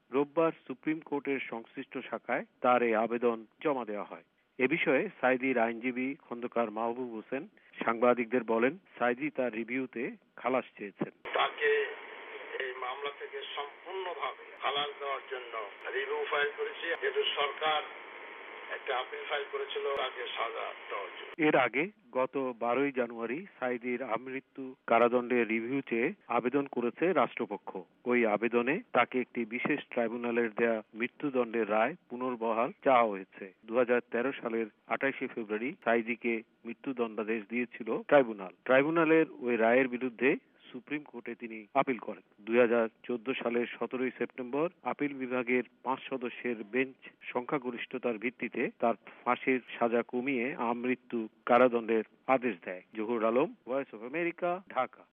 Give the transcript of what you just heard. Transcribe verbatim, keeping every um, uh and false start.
রোববার সুপ্রিম কোর্টের সংশ্লিষ্ট শাখায় তার এই আবেদন জমা দেওয়া হয়। এ বিষয়ে সাঈদীর আইনজীবী খন্দকার মাহবুব হোসেন সাংবাদিকদের বলেন, সাঈদী তার রিভিউতে খালাস চেয়েছেন। তাকে এই মামলা থেকে সম্পূর্ণভাবে খালাস দেওয়ার জন্য রিভিউ ফাইল করেছি। যেহেতু সরকার একটা আপিল ফাইল করেছিল তাকে সাজা দেওয়ার জন্য। এর আগে গত বারোই জানুয়ারি সাঈদীর আমৃত্যু কারাদণ্ডের রিভিউ চেয়ে আবেদন করেছে রাষ্ট্রপক্ষ। ওই আবেদনে তাকে একটি বিশেষ ট্রাইব্যুনালের দেয়া মৃত্যুদণ্ডের রায় পুনর্বহাল চাওয়া হয়েছে। দু হাজার তেরো সালের আঠাশে ফেব্রুয়ারি সাঈদীকে মৃত্যুদণ্ডাদেশ দিয়েছিল ট্রাইব্যুনাল। ট্রাইব্যুনালের ওই রায়ের বিরুদ্ধে সুপ্রিম কোর্টে তিনি আপিল করেন। দুই হাজার চোদ্দ সালের সতেরোই সেপ্টেম্বর আপিল বিভাগের পাঁচ সদস্যের বেঞ্চ সংখ্যাগরিষ্ঠতার ভিত্তিতে তার ফাঁসির সাজা কমিয়ে আমৃত্যু কারাদণ্ডের আদেশ দেয়। Zahur Alam, voice of America, Dhaka.